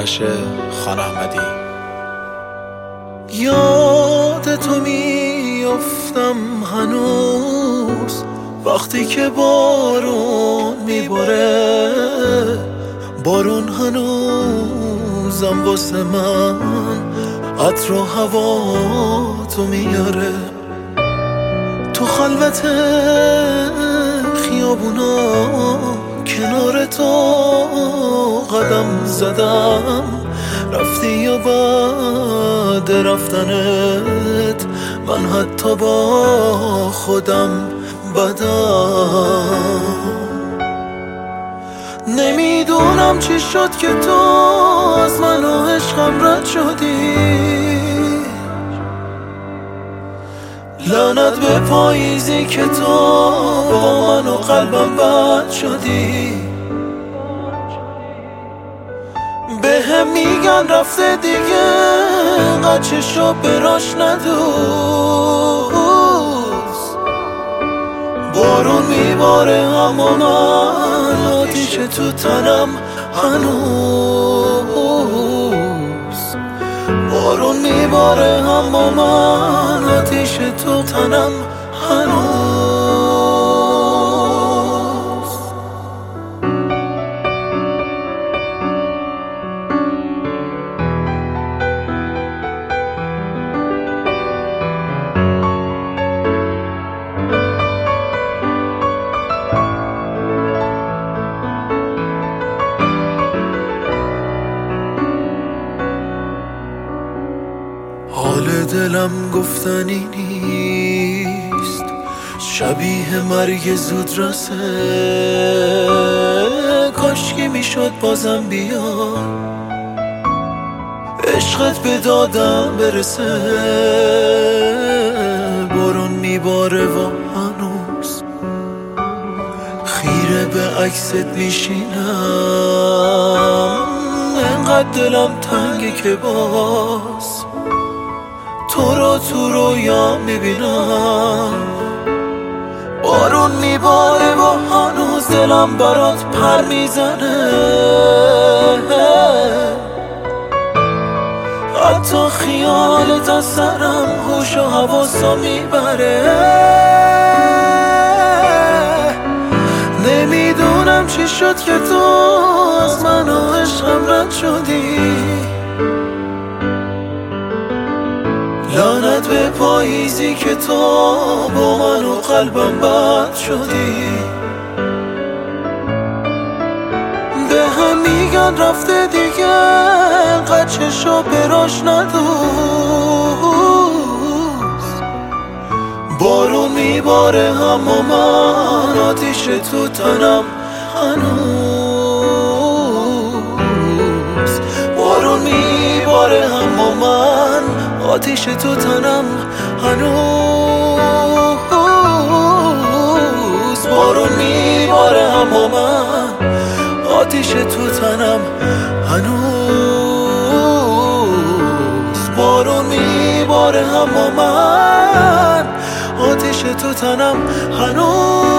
آرش خان احمدی. یاد تو میافتم هنوز وقتی که بارون میباره، بارون هنوزم واسه من عطر و هوا تو میاره. تو خلوت خیابونا کنار تو قدم زدم، رفتی یا بعد رفتنت من حتی با خودم بدم. نمیدونم چی شد که تو از من و عشقم رد شدی، لعنت به پاییزی که تو با من و قلبم بد شدی. به هم میگن رفته دیگه قچشو براش ندوز، بارون میباره اما من آتیش تو تنم هنوز. بارون میباره اما من آتیش تو تنم هنوز. حال دلم گفتنی نیست، شبیه مرگ زود رسه، کاشکی میشد بازم بیا عشقت به دادم برسه. بارون میباره و هنوز خیره به عکست میشینم، انقدر دلم تنگه که باز تو رو تو رویا میبینم. بارون میباره و هنوز دلم برات پر میزنه، حتی خیالت از سرم هوش و حواسو میبره. نمیدونم چی شد که تو از من و عشقم رد شدی، لعنت به پاییزی که تو با من و قلبم بد شدی. به هم میگن رفته دیگه قچشو براش ندوز، بارون میباره اما من آتیش تو تنم هنوز. بارون میباره اما من آتیش تو تنم هنوز. بارون میباره اما من آتیش تو تنم هنوز. بارون میباره اما من آتیش تو تنم هنوز.